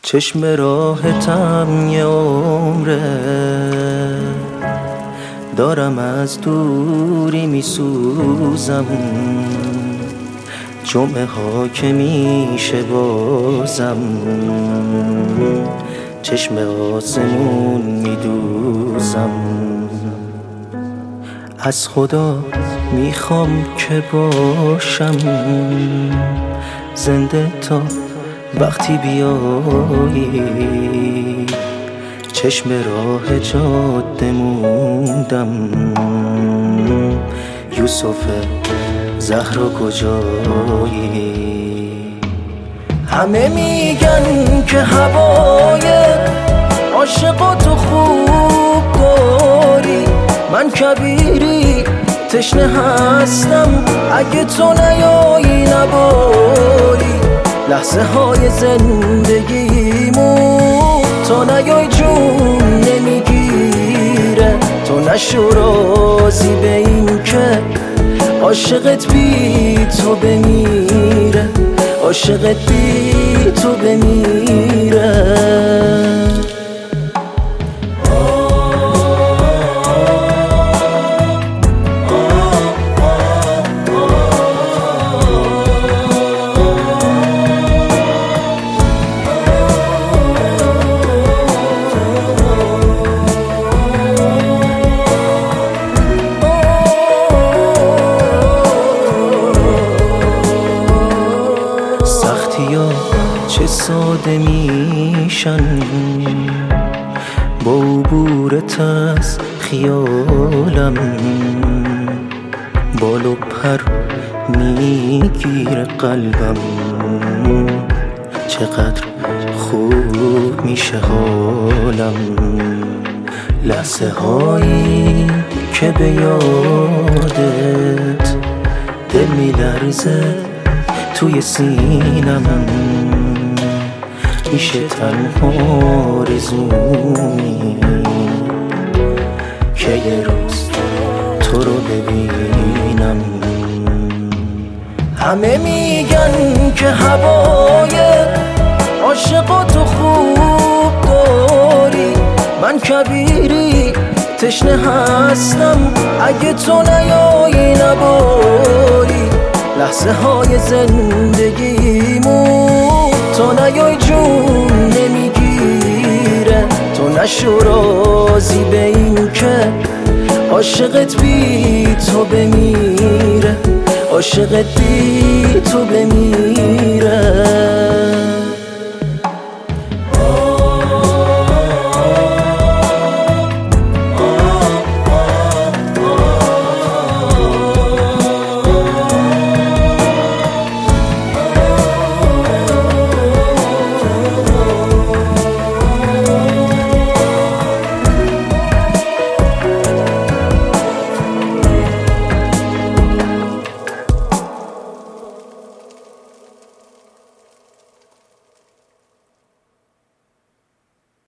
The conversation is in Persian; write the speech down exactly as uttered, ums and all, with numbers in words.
چشم راحتم یه عمره، دارم از دوری میسوزم، جمعه ها که میشه بازم چشم آسمون میدوزم. از خدا میخوام که باشم زنده تا وقتی بیایی، چشم راه جاده موندم، یوسف زهرا کجایی؟ همه میگن که هوای عاشقاتو خوب داری، من کبیری تشنه هستم اگه تو نیایی نباری. لحظه های زندگیمو تو نیای جون نمیگیره، تو نشو راضی به این که عاشقت بی تو بمیره، عاشقت بی تو بمیره. چه ساده میشن با عبورت از خیالم، بال و پر میگیره قلبم، چقدر خوب میشه حالم. لحظه هایی که به یادت دل میلرزه توی سینم، میشه تنها آرزومی که یه روز تو رو ببینم. همه میگن که هوای عاشقاتو خوب داری، من کبیری تشنه هستم اگه تو نیایی نباری. لحظه های زندگیمو تو نیای جون نمیگیره، تو نشو راضی به این که عاشقت بی تو بمیره، عاشقت بی تو بمیره.